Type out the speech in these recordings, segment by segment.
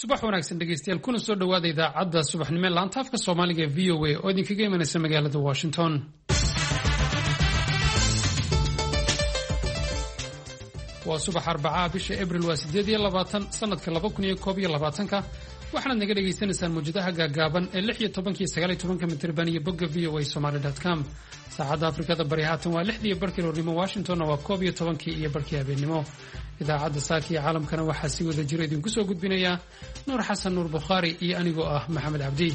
subax wanaagsan dhegeystayaal kuna soo dhawaada idaacadda subaxnimo laanta afka Soomaaliga ee VOA oo idinkaga imanaysa magaalada Washington. waa subax Arbacaa bisha Abriil waa 8 sanadka 2021 waxaana naga dhageysanaysaan muujadaha gaagaaban ee 16 iyo 19 mitirban iyo bogga voasomali.com. saacadda Afrikada Bari haatan waa 6:00 Washington waa 12 iyo barkii habeenimo. idaacadda saaki ee caalamkana waxaa si wada jira idinku soo gudbinaya Nuur Xasan Nuur Bukhari iyo anigoo ah Maxamed Cabdi.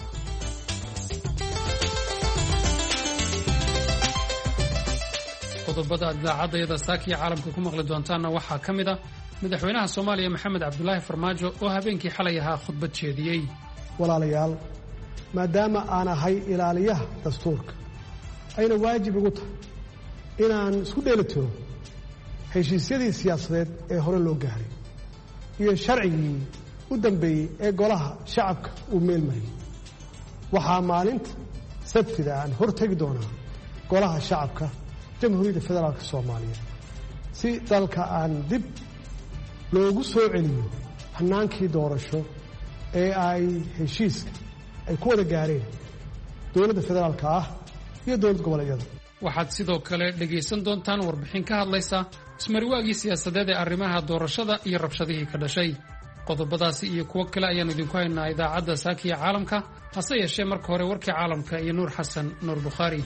qodobada idaacadda saaki ee caalamka ku maqli doontaana waxaa ka mid ah madaxweynaha Soomaaliya Maxamed Cabdullaahi Farmaajo oo habeenkii xalay ahaa khudbad jeediyay. walaalayaal maadaama aan ahay ilaaliyaha dastuurka ayna waajib igu tahay inaan isku dheelitiro heshiisyadii siyaasadeed ee hore loo gaaray iyo sharcigii u dambeeyey ee golaha shacabka uu meelmariyey waxaa maalinta sabtida aan hortegi doonaa golaha shacabka jamhuuriyadda federaalka Soomaaliya si dalka aan dib loogu soo celiyo hanaankii doorasho ee ay heshiiska ay ku wada gaareen dowladda federaalka ah iyo dowlad goboleedyada. waxaad sidoo kale dhegaysan doontaan warbixin ka hadlaysa ismariwaagii siyaasadeed ee arrimaha doorashada iyo rabshadihii ka dhashay. qodobadaasi iyo kuwo kale ayaan idinku haynaa idaacadda saakiya caalamka hase yeeshee marka hore warkii caalamka iyo Nuur Xasan Nuur Bukhari.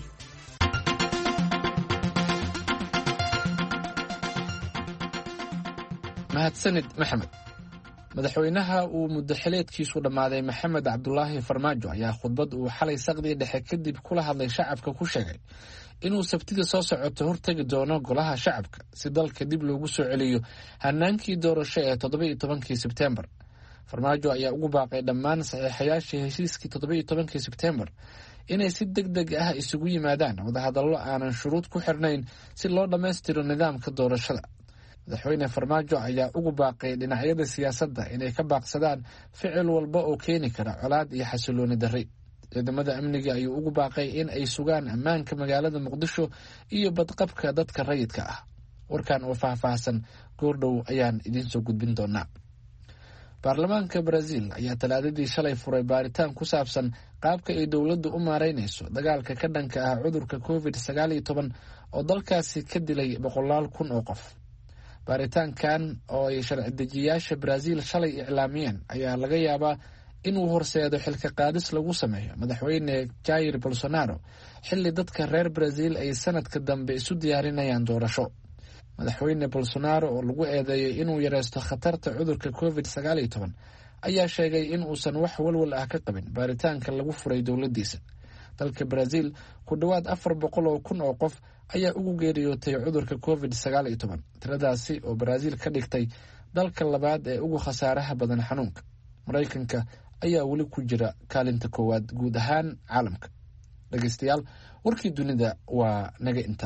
mahadsanid Maxamed. madaxweynaha uu muddo xileedkiisu dhammaaday Maxamed Cabdullaahi Farmaajo ayaa khudbad uu xalay saqdi dhexe kadib kula hadlay shacabka ku sheegay inuu sabtida soo socoto hortagi doono golaha shacabka si dalka dib loogu soo celiyo hanaankii doorasho ee 17 Sebtembar. Farmaajo ayaa ugu baaqay dhammaan saxiixayaashii heshiiskii 17 Sebtembar inay si degdeg ah isugu yimaadaan wadahadallo aanan shuruud ku xirnayn si loo dhammaystiro nidaamka doorashada. madaxweyne Farmaajo ayaa ugu baaqay dhinacyada siyaasadda inay ka baaqsadaan ficil walba oo keeni kara colaad iyo xasilooni darri. ciidamada amniga ayuu ugu baaqay in ay sugaan ammaanka magaalada Muqdisho iyo badqabka dadka rayidka ah. warkan oo faahfaahsan goordhow ayaan idin soo gudbin doonaa. baarlamaanka Brazil ayaa talaadadii shalay furay baaritaan ku saabsan qaabka ay dowladdu u maareynayso dagaalka ka dhanka ah cudurka COVID-19 oo dalkaasi ka dilay 100,000 oo qof. baaritaankan oo ay sharci dejiyaasha Brazil shalay iclaamiyeen ayaa laga yaabaa inuu horseedo xilka qaadis lagu sameeyo madaxweyne Jair Bolsonaro xilli dadka reer Brazil ay sanadka dambe isu diyaarinayaan doorasho. madaxweyne Bolsonaro oo lagu eedeeyay inuu yareysto khatarta cudurka COVID-19 ayaa sheegay in uusan wax walwal ah ka qabin baaritaanka lagu furay dowladdiisa. dalka Brazil ku dhawaad 400,000 oo qof ayaa ugu geeriyootay cudurka COVID-19 tiradaasi oo Brazil ka dhigtay dalka labaad ee ugu khasaaraha badan xanuunka. Mareykanka ayaa weli ku jira kaalinta koowaad guud ahaan caalamka. dhageystayaal warkii dunida waa naga inta.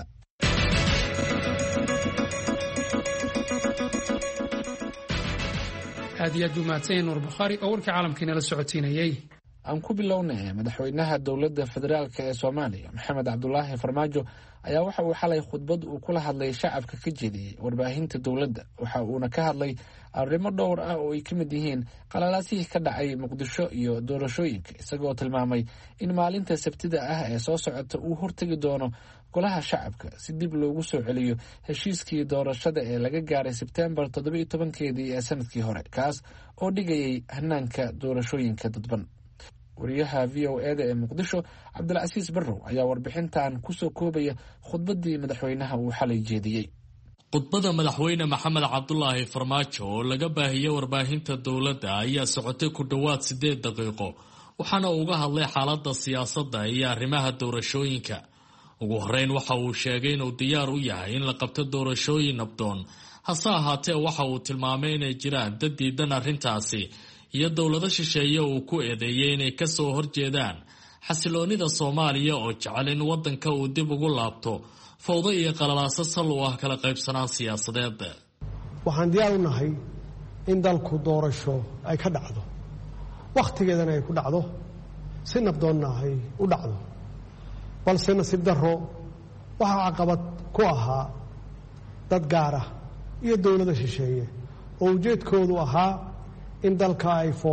aad iyo aad u mahadsan Nuur Bukhari oo warkii caalamkiina la socotiinayay. aan ku bilownay madaxweynaha dowladda federaalka ee Soomaaliya Maxamed Cabdullaahi Farmaajo ayaa waxa uu xalay khudbad uu kula hadlay shacabka ka jeediyay warbaahinta dowladda. waxa uuna ka hadlay arrimo dhowr ah oo ay ka mid yihiin qalalaasihii ka dhacay Muqdisho iyo doorashooyinka, isagoo tilmaamay in maalinta sabtida ah ee soo socota uu hortagi doono golaha shacabka si dib loogu soo celiyo heshiiskii doorashada ee laga gaaray Sebtembar 17 ee sanadkii hore, kaas oo dhigayay hanaanka doorashooyinka dadban. wariyaha VOA ee Muqdisho Cabdulcasiis Barrow ayaa warbixintan ku soo koobaya khudbadii madaxweynaha uu xalay jeediyay. khudbada madaxweyne Maxamed Cabdullaahi Farmaajo oo laga baahiyay warbaahinta dowladda ayaa socotay ku dhawaad 8 daqiiqo, waxaana uu uga hadlay xaaladda siyaasadda iyo arrimaha doorashooyinka. ugu horeyn waxa uu sheegay inuu diyaar u yahay in la qabto doorashooyin nabdoon, hase ahaatee waxa uu tilmaamay inay jiraan dad diidan arrintaasi iyo dowlado shisheeye uu ku eedeeyay inay ka soo horjeedaan xasiloonida Soomaaliya oo jecel in waddanka uu dib ugu laabto fowdo iyo qalalaaso sal u ah kala qaybsanaan siyaasadeed. waxaan diyaar u nahay in dalku doorasho ay ka dhacdo, wakhtigeedana ay ku dhacdo, si nabdoonna ay u dhacdo. balse nasiib darro waxaa caqabad ku ahaa dad gaar ah iyo dowlado shisheeye oo ujeedkoodu ahaa in dalka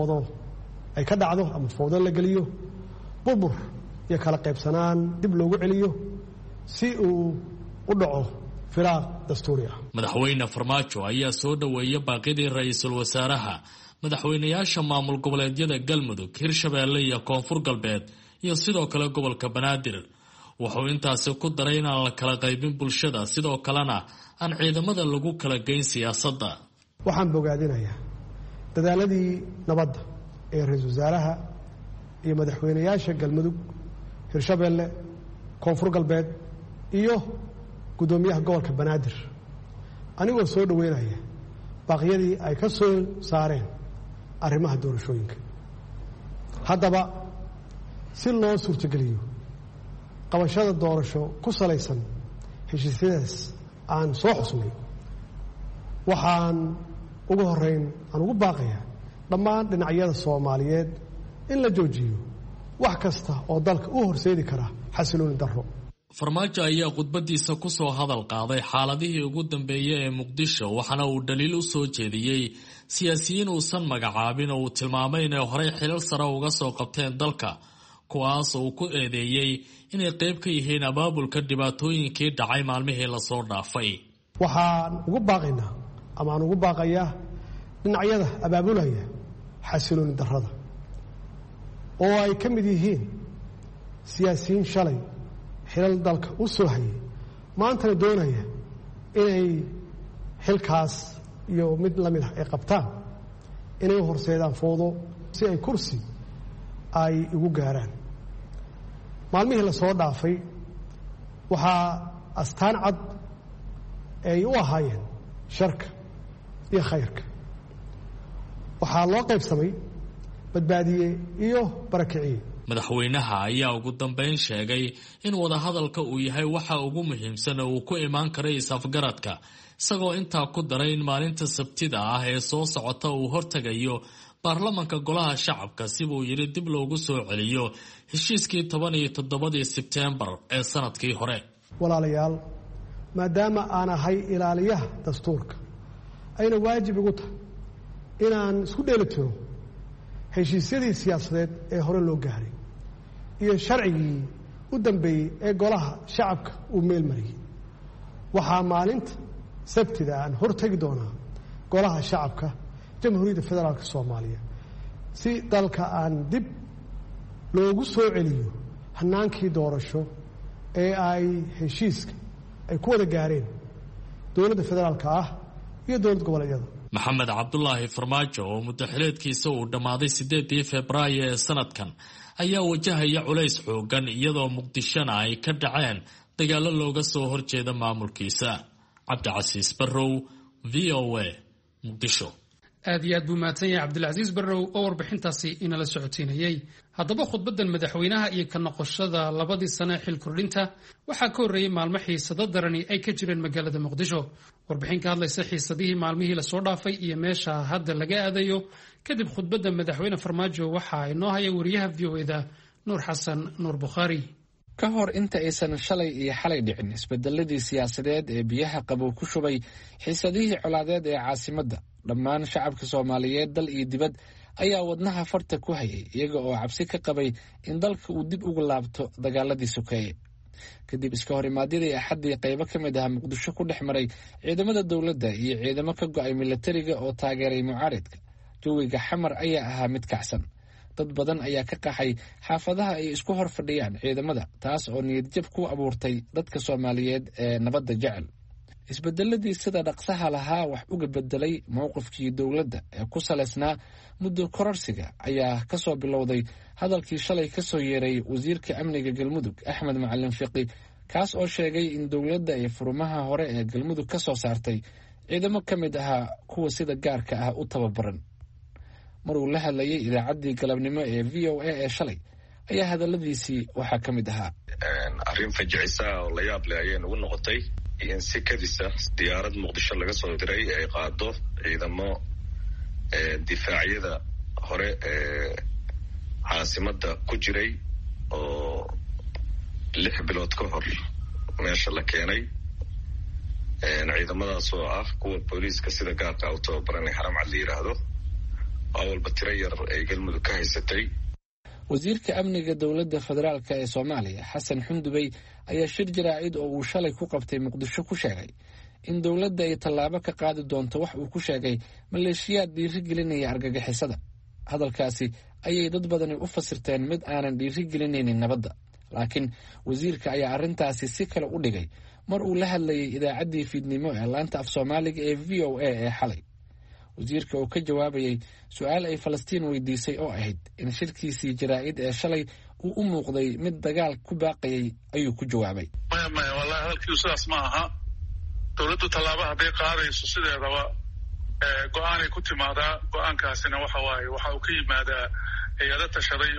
ay ka dhacdo ama foodo la geliyo burbur iyo kala qaybsanaan dib loogu celiyo si uu u dhaco firaaq dastuuri ah. madaxweyne farmaajo ayaa soo dhoweeyay baaqidii ra-iisul wasaaraha madaxweynayaasha maamul goboleedyada galmudug hirshabeelle iyo koonfur galbeed iyo sidoo kale gobolka banaadir wuxuu intaasi ku daray inaan la kala qaybin bulshada sidoo kalena aan ciidamada lagu kala geyn siyaasadda. waxaan bogaadinayaa dadaaladii nabadda ee ra-iisul wasaaraha iyo madaxweynayaasha galmudug hirshabeelle koonfur galbeed iyo guddoomiyaha gobolka banaadir anigoo soo dhoweynaya baaqyadii ay ka soo saareen arrimaha doorashooyinka. haddaba si loo suurtogeliyo qabashada doorasho ku salaysan heshiisyadaas aan soo xusnay waxaan ugu horeyn aan ugu baaqayaa dhammaan dhinacyada soomaaliyeed in la joojiyo wax kasta oo dalka u horseedi kara xasilooni darro. farmaajo ayaa khudbadiisa ku soo hadal qaaday xaaladihii ugu dambeeyey ee muqdisho waxaana uu dhaliil u soo jeediyey siyaasiyiin uusan magacaabin oo uu tilmaamay inay horey xilal sare uga soo qabteen dalka kuwaas uu ku eedeeyey inay qayb ka yihiin abaabulka dhibaatooyinkii dhacay maalmihii lasoo dhaafay. waxaan ugu baaqaynaa ama aan ugu baaqayaa dhinacyada abaabulaya xasilooni darrada oo ay ka mid yihiin siyaasiyiin shalay xilal dalka u soo hayay maantana doonaya inay xilkaas iyo mid la mid ah ay qabtaan inay u horseedaan foodo si ay kursi ay ugu gaaraan. maalmihii la soo dhaafay waxaa astaan cad ay u ahaayeen sharka iyo khayrka. waxaa loo qaybsamay badbaadiye iyo barakiciye. madaxweynaha ayaa ugu dambeyn sheegay in wadahadalka uu yahay waxa ugu muhiimsan oo uu ku imaan karay is-afgaradka isagoo intaa ku daray in maalinta sabtida ah ee soo socota uu hortegayo baarlamanka golaha shacabka sibuu yidhi dib loogu soo celiyo heshiiskii 17 Sebtembar ee sanadkii hore. walaalayaal maadaama aan ahay ilaaliyaha dastuurka ayna waajib igu tahay inaan isku dheelitiro heshiisyadii siyaasadeed ee hore loo gaaray iyo sharcigii u dambeeyey ee golaha shacabka uu meel mariyey. waxaa maalinta sabtida aan hortegi doonaa golaha shacabka jamhuuriyadda federaalka soomaaliya si dalka aan dib loogu soo celiyo hanaankii doorasho ee ay heshiiska ay ku wada gaareen dowladda federaalka ah iyo dowlad goboleedyada. maxamed cabdulaahi farmaajo oo muddaxileedkiisa uu dhammaaday 8 Febraayo ee sanadkan ayaa wajahaya culays xoogan iyadoo muqdishona ay ka dhaceen dagaalo looga soo horjeeda maamulkiisa. cabdicasiis barrow VOA muqdisho. aad iyo aad buu mahadsan yahay cabdilcasiis barrow oo warbixintaasi inala socotiinayay. haddaba khudbadan madaxweynaha iyo ka noqoshada 2 sano xil kordhinta waxaa ka horreeyay maalmo xiisado darani ay ka jireen magaalada muqdisho. warbixin ka hadlaysa xiisadihii maalmihii lasoo dhaafay iyo meesha hadda laga aadayo kadib khudbadda madaxweyne farmaajo waxaa inoo haya wariyaha VOA-da nuur xasan nuur bukhaari. ka hor inta aysan shalay iyo xalay dhicin isbedeladii siyaasadeed ee biyaha qabow ku shubay xiisadihii colaadeed ee caasimadda dhammaan shacabka soomaaliyeed dal iyo dibad ayaa wadnaha farta ku hayay iyaga oo cabsi ka qabay in dalka uu dib ugu laabto dagaaladii sokeeye. kadib iska hor imaadyadii axaddii qaybo ka mid ah muqdisho ku dhex maray ciidamada dowladda iyo ciidamo ka go-ay milatariga oo taageeray mucaaridka jawiga xamar ayaa ahaa mid kacsan. dad badan ayaa ka qaxay xaafadaha ay isku hor fadhiyaan ciidamada taas oo niyadjab ku abuurtay dadka soomaaliyeed ee nabadda jecel. isbedeladii sida dhaqsaha lahaa wax uga bedelay mowqifkii dowladda ee ku salaysnaa muddo kororsiga ayaa ka soo bilowday hadalkii shalay ka soo yeeray wasiirka amniga galmudug axmed macalin fiqi kaas oo sheegay in dowladda ay furumaha hore ee galmudug ka soo saartay ciidamo ka mid ahaa kuwa sida gaarka ah u tababaran. mar uu la hadlayay idaacaddii galabnimo ee VOA ee shalay ayaa hadaladiisii waxaa ka mid ahaa arrin fajicisa oo la yaab leh ayay nagu noqotay in si kadisa diyaarad muqdisho laga soo diray ay qaado ciidamo difaacyada hore ee caasimadda ku jiray oo 6 bilood ka hor meesha la keenay. ciidamadaas oo ah kuwa booliiska sida gaarka u tababaran haram cad la yiraahdo awalba tiro yar ay galmudug ka haysatay. wasiirka amniga dowladda federaalk ee Soomaaliya Xasan Xundubey ayaa shir jaraa'id oo uu shalay ku qabtay Muqdisho ku sheegay in dowladda ay tallaabo ka qaadi doonto wax uu ku sheegay maleeshiyaad dhiirigelinaya argagixisada. hadalkaasi ayay dad badani u fasirteen mid aanan dhiirigelinaynin nabadda, laakiin wasiirka ayaa arrintaasi si kale u dhigay mar uu la hadlayay idaacaddii fiidnimo ee laanta af Soomaaliga ee VOA ee xalay. wasiirka oo ka jawaabayay su'aal ay Falastiin weydiisay oo ahayd in shirkiisii jaraa'id ee shalay uu u muuqday mid dagaal ku baaqayay ayuu ku jawaabay. maya wallahi halkii sidaas ma aha. dowladdu tallaabo hadday qaadayso sideedaba go-aanay ku timaadaa. go-aankaasina waxa uu ka yimaadaa hay-ado tashaday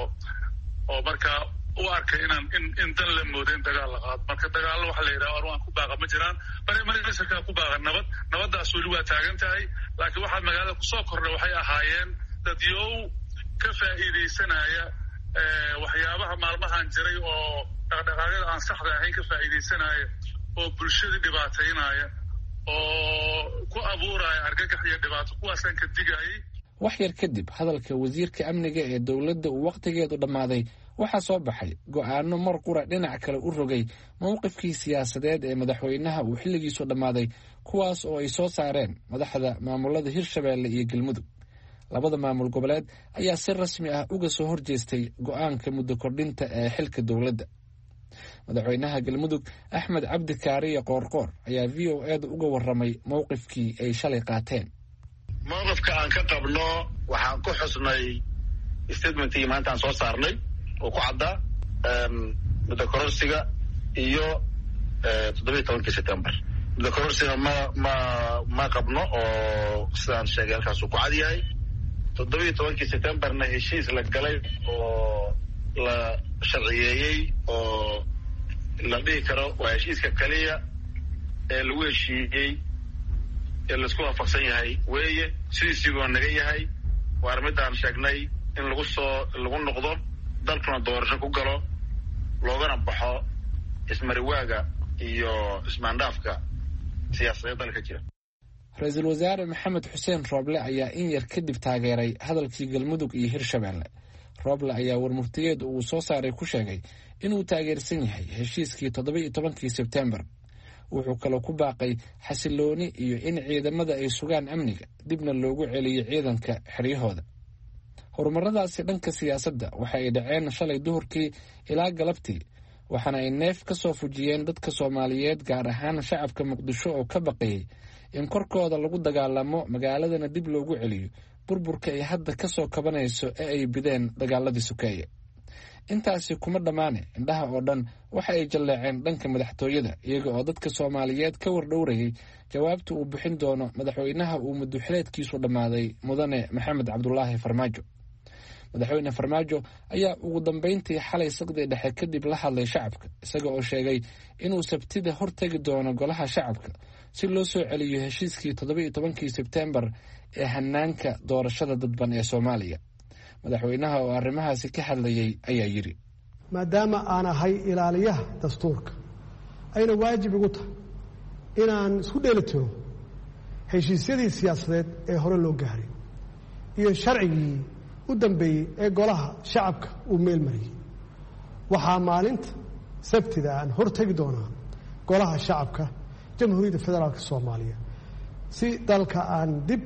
oo markaa u arkay in dan la moodo in dagaal la qaado. marka dagaallo waxa la yidhaha arwaan ku baaqa ma jiraan. marka ku baaqa nabaddaas weli waa taagan tahay, laakiin waxaa magaalada kusoo kordha waxay ahaayeen dadyow ka faa'iidaysanaya waxyaabaha maalmahan jiray oo dhaqdhaqaaqyada aan saxda ahayn ka faa'iidaysanaya, oo bulshadii dhibaataynaya, oo ku abuuraya argagax iyo dhibaato. kuwaasaan ka digayay. wax yar kadib hadalka wasiirka amniga ee dowladda uu wakhtigeedu dhammaaday waxaa soo baxay go'aano mar qura dhinac kale u rogay mowqifkii siyaasadeed ee madaxweynaha uu xilligiisu dhammaaday, kuwaas oo ay soo saareen madaxda maamulada Hirshabeelle iyo Galmudug. labada maamul goboleed ayaa si rasmi ah uga soo horjeestay go'aanka muddo kordhinta ee xilka dowladda. madaxweynaha Galmudug Axmed Cabdi Kaariye Qoorqoor ayaa VOA uga warramay mowqifkii ay shalay qaateen. mowqifka aan ka qabno waxaan ku xusnay statementkii maanta aan soo saarnay oo ku cadda muddo kororsiga iyo 17 September. muddo kororsiga ma qabno oo sidaan sheegay halkaas uu ku cad yahay. 17 Septemberna heshiis la galay oo la sharciyeeyey oo la dhihi karo waa heshiiska kaliya ee lagu heshiiyey ee laisku waafaqsan yahay weeye. sidiisiibuu naga yahay. waa arrimidaan sheegnay in lagu noqdo dalkuna doorasho ku galo, loogana baxo ismariwaaga iyo ismaandhaafka siyaasadeed dalka jira. ra-iisul wasaare Maxamed Xuseen Rooble ayaa in yar kadib taageeray hadalkii Galmudug iyo Hirshabeelle. Rooble ayaa warmurtiyeed uu soo saaray ku sheegay inuu taageersan yahay heshiiskii 17 September. wuxuu kaloo ku baaqay xasilooni iyo in ciidamada ay sugaan amniga, dibna loogu celiyo ciidanka xeryahooda. horumaradaasi dhanka siyaasadda waxa ay dhaceen shalay duhurkii ilaa galabtii, waxaana ay neef ka soo fujiyeen dadka Soomaaliyeed, gaar ahaan shacabka Muqdisho oo ka baqayay in korkooda lagu dagaalamo, magaaladana dib loogu celiyo burburka ay hadda ka soo kabanayso ee ay bideen dagaaladii sokeeye. intaasi kuma dhammaane, indhaha oo dhan waxa ay jalleeceen dhanka madaxtooyada, iyaga oo dadka Soomaaliyeed ka wardhowrayay jawaabta uu bixin doono madaxweynaha uu muddaxileedkiisu dhammaaday mudane Maxamed Cabdulaahi Farmaajo. madaxweyne Farmaajo ayaa ugu dambeyntii xalay saqdi dhexe kadib la hadlay shacabka, isaga oo sheegay inuu Sabtida hortagi doono golaha shacabka si loo soo celiyo heshiiskii 17 September ee hanaanka doorashada dadban ee Soomaaliya. madaxweynaha oo arrimahaasi ka hadlayay ayaa yidhi: maadaama aan ahay ilaaliyaha dastuurka, ayna waajib igu tahay inaan isku dheelitiro heshiisyadii siyaasadeed ee hore loo gaaray iyo sharcigii u dambeeyey ee golaha shacabka uu meel mariyey. waxaa maalinta Sabtida aan hortagi doonaa golaha shacabka Jamhuuriyadda Federaalka Soomaaliya si dalka aan dib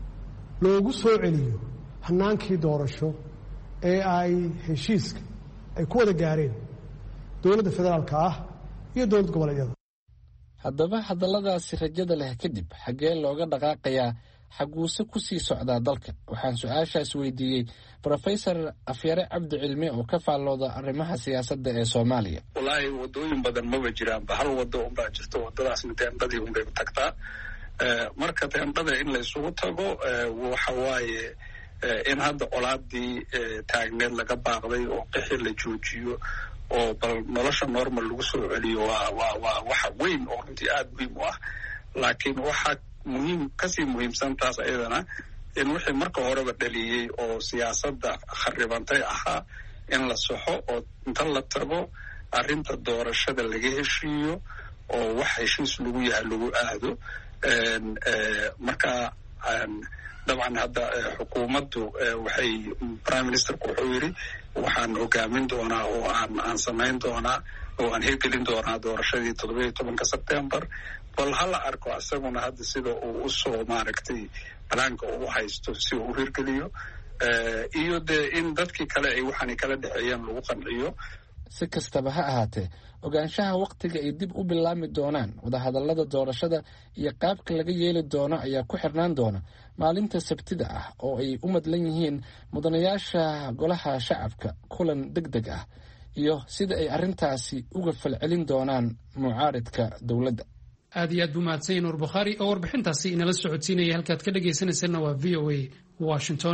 loogu soo celiyo hanaankii doorasho ee ay heshiiska ay ku wada gaareen dowladda federaalka ah iyo dowlad goboleedyada. haddaba hadalladaasi rajada leh kadib xaggee looga dhaqaaqayaa, xaguuse ku sii socdaa dalka? waxaan su-aashaas weydiiyey Professor Afyare Cabdi Cilmi oo ka faallooda arrimaha siyaasadda ee Soomaaliya. wallaahi wadooyin badan maba jiraanba, hal wado unbaa jirto. wadadaasna teendadii unbay u tagtaa. marka teendada in la isugu tago waxa waaye in hadda colaadii taagneed laga baaqday oo qixi la joojiyo oo bal nolosha normal lagu soo celiyo waa waxa weyn oo runtii aada muhiim u ah. laakiin waxaa kasii muhiimsan taas ayadana in wixii marka horeba dhaliyey oo siyaasadda kharibantay ahaa in la saxo oo inta la tago arrinta doorashada laga heshiiyo oo wax heshiis lagu yahay lagu aado. marka dabcan hadda xukuumaddu waxay prime ministerku wuxuu yidhi waxaan hogaamin doonaa oo aan samayn doonaa oo aan hirgelin doonaa doorashadii 17 Sebtembar. bal hala arko isaguna hadda sida uu usoo maaragtay balaanka uu haysto si uu hirgeliyo iyo dee in dadkii kale ay waxaanay kala dhexeeyeen lagu qanciyo. si kastaba ha ahaatee ogaanshaha wakhtiga ay dib u bilaami doonaan wadahadallada doorashada iyo qaabka laga yeeli doono ayaa ku xirnaan doona maalinta sabtida ah oo ay u madlan yihiin mudanayaasha golaha shacabka kulan deg deg ah iyo sida ay arrintaasi uga falcelin doonaan mucaaridka dowladda. aad iyo aad buu mahadsan nuur bukhaari oo warbixintaasi inala socodsiinaya. halkaad ka dhagaysanaysanna waa v o a Washington.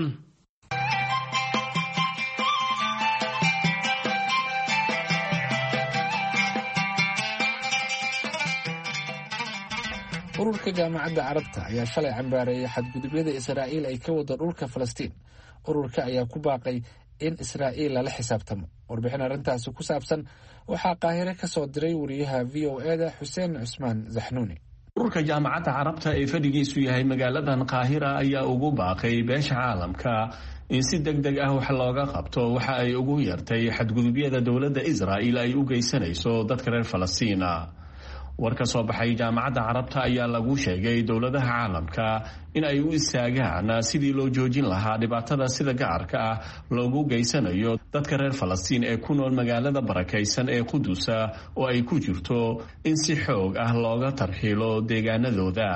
ururka jaamacadda carabta ayaa shalay cambaareeyay xadgudubyada Israa'iil ay ka wado dhulka Falastiin. ururka ayaa ku baaqay in Israa'iil lala xisaabtamo. warbixin arrintaasi ku saabsan waxaa Qaahire ka soo diray wariyaha VOA-da Xuseen Cusmaan Zaxnuuni. ururka jaamacadda carabta ee fadhigiisu yahay magaaladan Qaahira ayaa ugu baaqay beesha caalamka in si degdeg ah wax looga qabto waxa ay ugu yartay xadgudubyada dowladda Israa'iil ay u geysanayso dadka reer Falastiina. war ka soo baxay jaamacadda carabta ayaa lagu sheegay dowladaha caalamka in ay u istaagaan sidii loo joojin lahaa dhibaatada sida gaarka ah loogu geysanayo dadka reer Falastiin ee ku nool magaalada barakaysan ee Qudus oo ay ku jirto in si xoog ah looga tarxiilo deegaanadooda.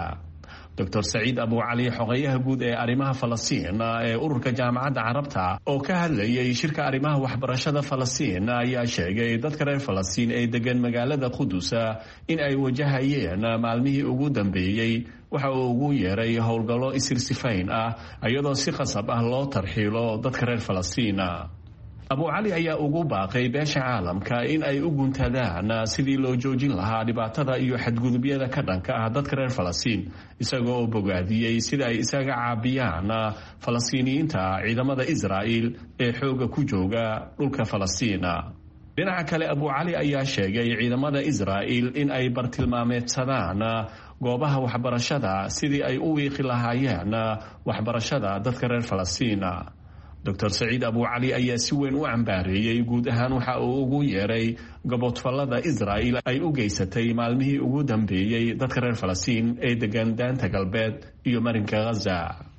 Dr. Saciid Abu Cali xogayaha guud ee arrimaha Falastiin ee ururka jaamacadda carabta oo ka hadlayay shirka arrimaha waxbarashada Falastiin ayaa sheegay dadka reer Falastiin ee degan magaalada Qudus in ay wajahayeen maalmihii ugu dambeeyay waxa uu ugu yeeray howlgallo isirsifayn ah iyadoo si qasab ah loo tarxiilo dadka reer Falastiin. Abu Cali ayaa ugu baaqay beesha caalamka in ay u guntadaan sidii loo joojin lahaa dhibaatada iyo xadgudubyada ka dhanka ah dadka reer Falastiin isagoo oo bogaadiyey sida ay isaga caabiyaan Falastiiniyiinta ciidamada Israa'iil ee xooga ku jooga dhulka Falastiin. dhinaca kale Abu Cali ayaa sheegay ciidamada Israa'iil in ay bartilmaameedsadaan goobaha waxbarashada sidii ay u wiiqi lahaayeen waxbarashada dadka reer Falastiin. Dr. Saciid Abu Cali ayaa si weyn u cambaareeyay guud ahaan waxa uu ugu yeeray gobodfallada Israa'iil ay u geysatay maalmihii ugu dambeeyay dadka reer Falastiin ee degan daanta galbeed iyo marinka Gaza.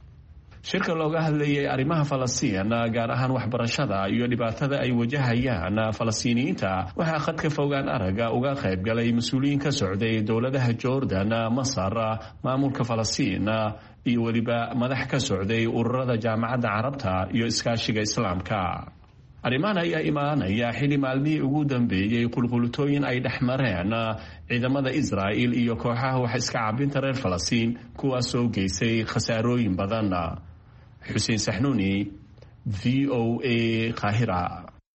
shirka looga hadlayay arrimaha Falastiin gaar ahaan waxbarashada iyo dhibaatada ay wajahayaan Falastiiniyiinta waxaa khadka fogaan araga uga qayb galay mas'uuliyiin ka socday dowladaha Jordan, Masar, maamulka Falastiin iyo waliba madax ka socday ururada jaamacadda carabta iyo iskaashiga islaamka. arrimahan ayaa imaanaya xili maalmihii ugu dambeeyay qulqulutooyin ay dhexmareen ciidamada Israa'iil iyo kooxaha wax iska caabinta reer Falastiin kuwaas oo geysay khasaarooyin badan. Xuseen Saxnuuni, VOA, Qaahira.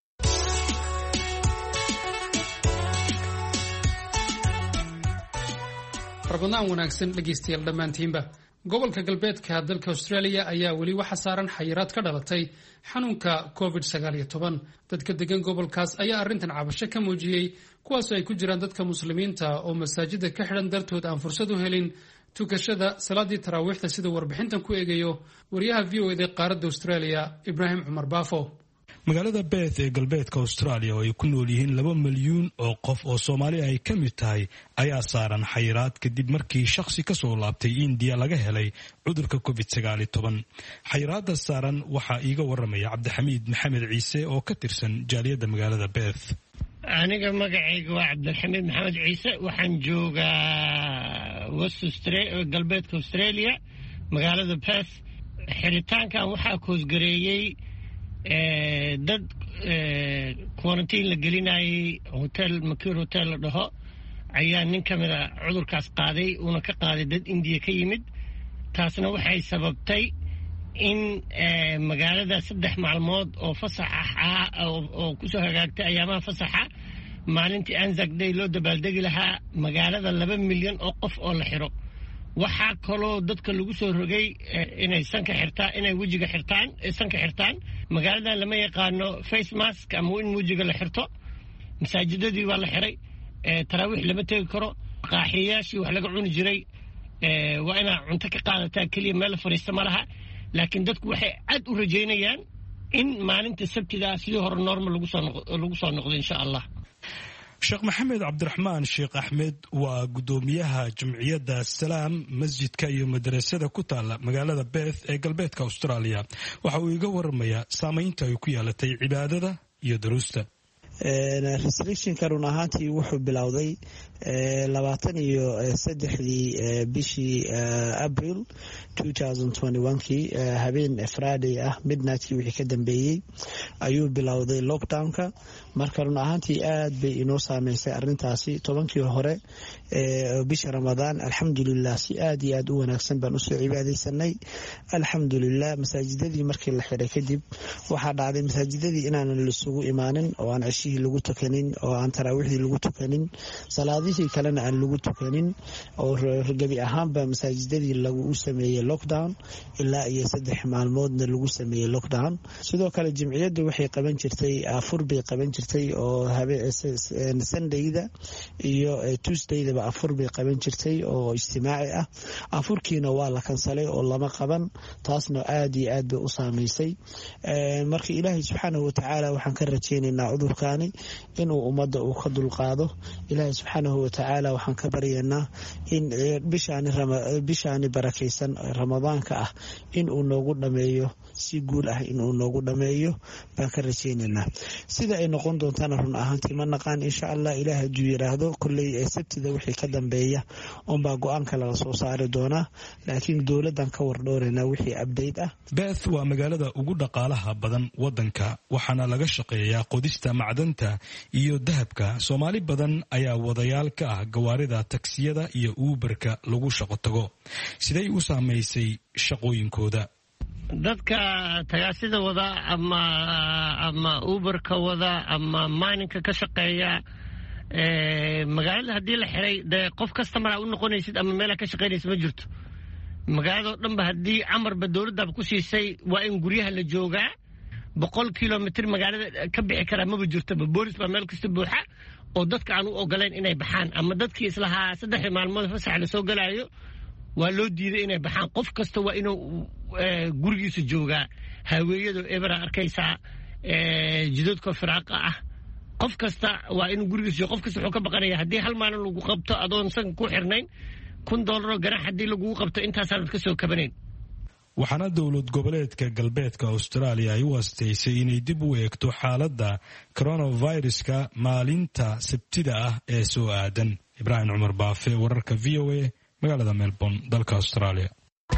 rabadaan wanaagsan dhegaystayaal dhammaantiinba. gobolka galbeedka dalka Australia ayaa weli waxa saaran xayiraad ka dhalatay xanuunka COVID-19. dadka degan gobolkaas ayaa arrintan cabasho ka muujiyey kuwaas oo ay ku jiraan dadka muslimiinta oo masaajida ka xidhan dartood aan fursad u helin tukashada salaadii taraawiixda sida warbixintan ku eegayo wariyaha VOA-da qaaradda Australia Ibraahim Cumar Baafo. magaalada Perth ee galbeedka Australia oo ay ku nool yihiin 2 milyuun oo qof oo Soomaali ay ka mid tahay ayaa saaran xayiraad kadib markii shakhsi ka soo laabtay India laga helay cudurka COVID-19. xayiraadda saaran waxaa iiga waramaya Cabdixamiid Maxamed Ciise oo ka tirsan jaaliyadda magaalada Perth. aniga magacayga waa Cabdixamiid Maxamed Ciise waxaan joogaa galbeedka Australia magaalada Perth. xiritaankan waxaa koosgareeyay dad quarantine la gelinayay hotel Makir Hotel la dhaho ayaa nin ka mid ah cudurkaas qaaday una ka qaaday dad India ka yimid. taasna waxay sababtay in magaalada 3 maalmood oo fasax ah oo ku soo hagaagtay ayaamaha fasaxa maalintii Anzac Day loo dabaaldegi lahaa magaalada 2 milyan oo qof oo la xiro. waxaa kaloo dadka lagu soo rogay inay sanka xirtaan inay wajiga xirtaan sanka xirtaan. magaalada lama yaqaano face mask ama in wajiga la xirto. masaajidadii waa la xiray. taraawiix lama tegi karo. qaaxiyaashii wax laga cuni jiray waa inaad cunto ka qaadataa keliya meel la fadhiista ma laha laakiin dadku waxay aad u rajaynayaan in maalinta sabtida sidii hore normal lagu soo noqdo insha allah. sheekh maxamed cabdiraxmaan sheekh axmed waa guddoomiyaha jamciyadda salaam masjidka iyo madrasada ku taala magaalada Perth ee galbeedka Australia. waxa uu iga waramayaa saamaynta ay ku yeelatay cibaadada iyo duruusta. restrictionka run ahaantii wuxuu bilowday 23 bishii April 2021kii habeen Friday ah midnightkii wixii ka dambeeyey ayuu bilowday lockdownka. marka run ahaantii aad bay inoo saameysay arrintaasi. 10kii hore bisha Ramadaan alxamdulilah si aad iyo aad u wanaagsan baan usoo cibaadaysanay alxamdulilah. masaajidadii markii la xiray kadib waxaa dhacday masaajidadii inaanan isugu imaanin oo aan cishihii lagu tukanin oo aan taraawiixdii lagu tukanin salaadihii kalena aan lagu tukanin oo gebi ahaanba masaajidadii lagu sameeyey lockdown ilaa iyo 3 maalmoodna lagu sameeyey lockdown. sidoo kale jamciyaddu waxay qaban jirtay afur bay qaban jirtay oo Sundayda iyo Tuesdaydaba afur bay qaban jirtay oo ijtimaaci ah. afurkiina waa la kansalay oo lama qaban. taasna aad iyo aad bay u saameysay. marka ilaahay subxaanahu wa tacaala waxaan ka rajaynaynaa cudurkaani inuu ummadda uu ka dulqaado. ilaahay subxaanahu wa tacaala waxaan ka baryaynaa in bishaani barakaysan ramadaanka ah inuu noogu dhameeyo si guul ah inuu noogu dhameeyo baan ka rajaynaynaa. sida ay noqon doontana run ahaantii ma naqaan insha allah. ilaahay hadduu yidhaahdo kolley sabtida wixii ka dambeeya unbaa go-aanka lala soo saari doonaa laakiin dowladdan ka wardhooraynaa wixii update ah. Perth waa magaalada ugu dhaqaalaha badan wadanka waxaana laga shaqeeyaa qodista macdanta iyo dahabka. Soomaali badan ayaa wadayaal ka ah gawaarida taksiyada iyo Uberka lagu shaqo tago. Siday u saameysay shaqooyinkooda? dadka tagaasida wada ama Uberka wada ama mininka ka shaqeeya magaalada haddii la xiray dee qof customer u noqonaysid ama meel ka shaqeynaysid ma jirto. magaalada oo dhanba haddii amarba dowladda ku siisay waa in guryaha la joogaa 100 kilomitir magaalada ka bixi kara ma jirto. boolis baa meel kasta buuxa oo dadka aan u ogoleen inay baxaan ama dadkii islahaa 3 maalmood fasax la soo galaayo waa loo diiday inay baxaan. qof kasta waa inuu gurigiisa joogaa. haweeyadu ebra arkaysaa jidadka firaaqa ah qof kasta waa inuu gurigiisa joogo. qof kasta wuxuu ka baqanaya haddii hal maalin lagu qabto adoon san ku xirnayn $1,000 ganax haddii lagu qabto intaasaan ka soo kabanayn. waxaana dowlad goboleedka galbeedka Australia ay u asteysay inay dib u eegto xaaladda coronaviruska maalinta sabtida ah ee soo aadan. Ibrahim Cumar Baafe, wararka VOA, magaalada Melbourne, dalka Australia.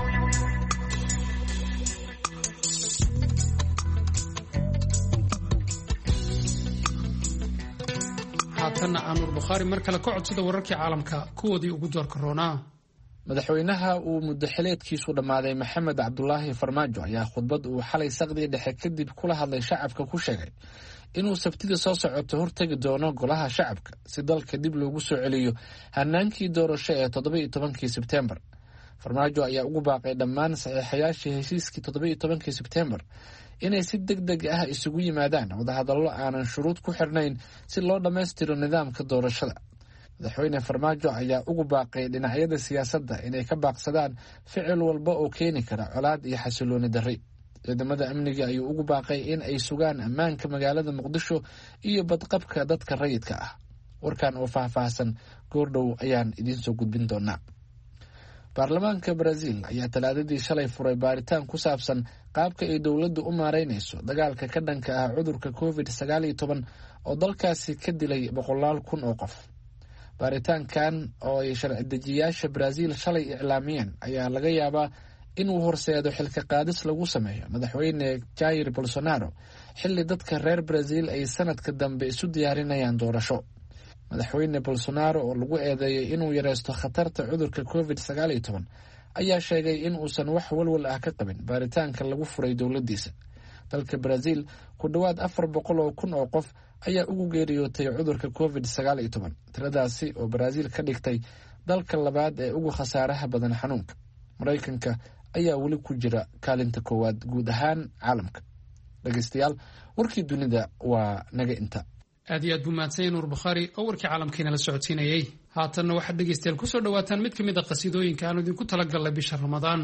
haatanna aanur Bukhari mar kale ka codsada wararkii caalamka kuwoodii ugu doorka roonaa. madaxweynaha uu muddaxileedkiisu dhammaaday maxamed cabdulaahi farmaajo ayaa khudbad uu xalay saqdii dhexe kadib kula hadlay shacabka ku sheegay inuu sabtida soo socoto hortegi doono golaha shacabka si dalka dib loogu soo celiyo hanaankii doorasho ee 17 Sebtembar. farmaajo ayaa ugu baaqay dhammaan saxiixayaashii heshiiskii 17 Sebtembar inay si degdeg ah isugu yimaadaan wadahadallo aanan shuruud ku xirnayn si loo dhammaystiro nidaamka doorashada. madaxweyne farmaajo ayaa ugu baaqay dhinacyada siyaasadda inay ka baaqsadaan ficil walba oo keeni kara colaad iyo xasilooni darri. ciidamada amniga ayuu ugu baaqay in ay sugaan ammaanka magaalada Muqdisho iyo badqabka dadka rayidka ah. warkan oo faahfaahsan goordhow ayaan idiin soo gudbin doonaa. baarlamaanka Brazil ayaa talaadadii shalay furay baaritaan ku saabsan qaabka ay dowladdu u maareynayso dagaalka ka dhanka ah cudurka COVID-19 oo dalkaasi ka dilay 100,000 oo qof. baaritaankan oo ay sharci dejiyaasha Brazil shalay iclaamiyeen ayaa laga yaabaa inuu horseedo xilka qaadis lagu sameeyo madaxweyne Jair Bolsonaro xilli dadka reer Brazil ay sanadka dambe isu diyaarinayaan doorasho. madaxweyne Bolsonaro oo lagu eedeeyay inuu yareysto khatarta cudurka COVID-19 ayaa sheegay in uusan wax walwal ah ka qabin baaritaanka lagu furay dowladdiisa. dalka Brazil ku dhawaad 400,000 oo qof ayaa ugu geeriyootay cudurka COVID-19. tiradaasi oo Brazil ka dhigtay dalka labaad ee ugu khasaaraha badan xanuunka. Mareykanka ayaa weli ku jira kaalinta koowaad guud ahaan caalamka. dhageystayaal, warkii dunida waa naga inta. aad iyo aad buu mahadsan nuur bukhaari oo warkii caalamkiina la socodsiinayay haatanna waxaad dhegaystayaal ku soo dhawaataan mid ka mid a qasiidooyinka aanu idinku talagalnay bisha ramadaan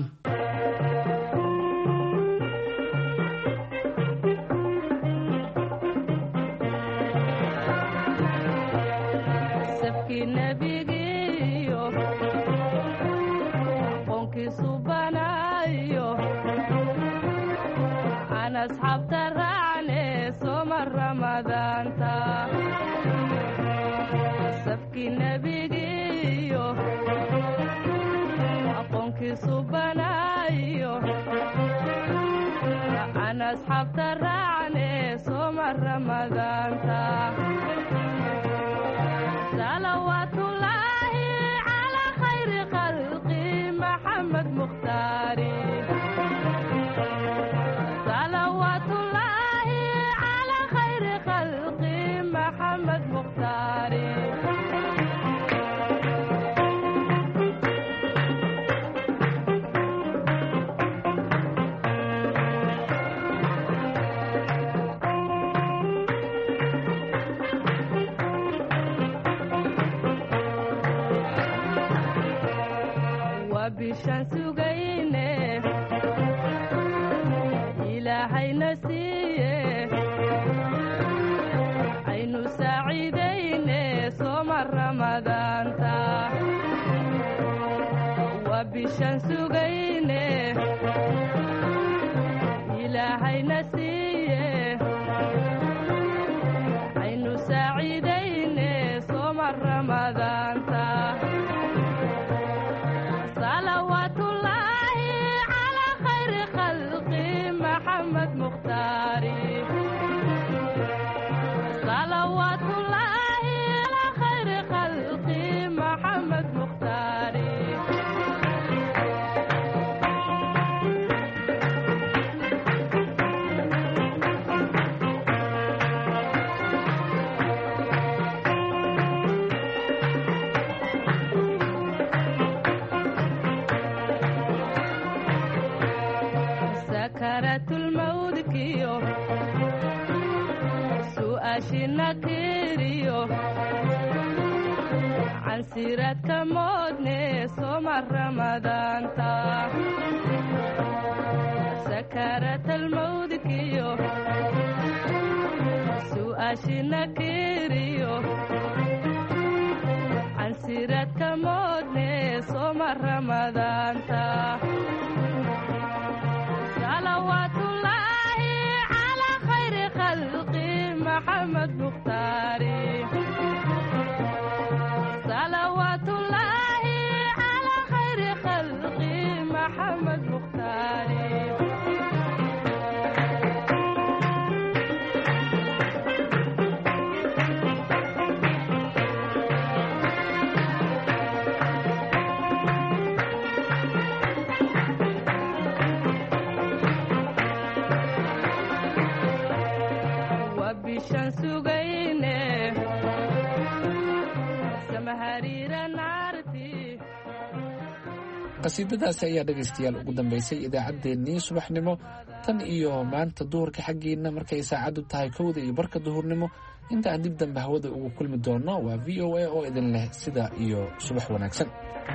qasiidadaasi ayaa dhegaystayaal ugu dambaysay idaacaddeenii subaxnimo tan iyo maanta duhurka xaggiina markay saacaddu tahay 1:00 iyo barka duhurnimo inta aan dib dambe hawada ugu kulmi doono waa VOA oo idin leh sida iyo subax wanaagsan.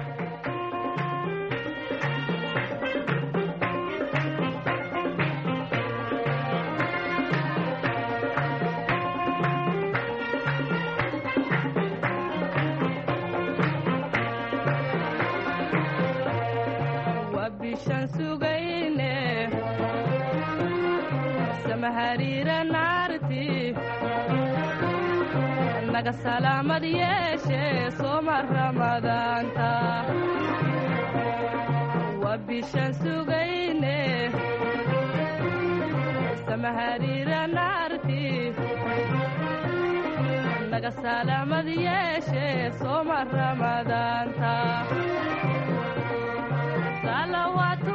salaamad yeeshee sooma ramadaanta waa bishaan sugayne samahariira naarti naga salaamad yeeshee sooma ramadaanta salawaatu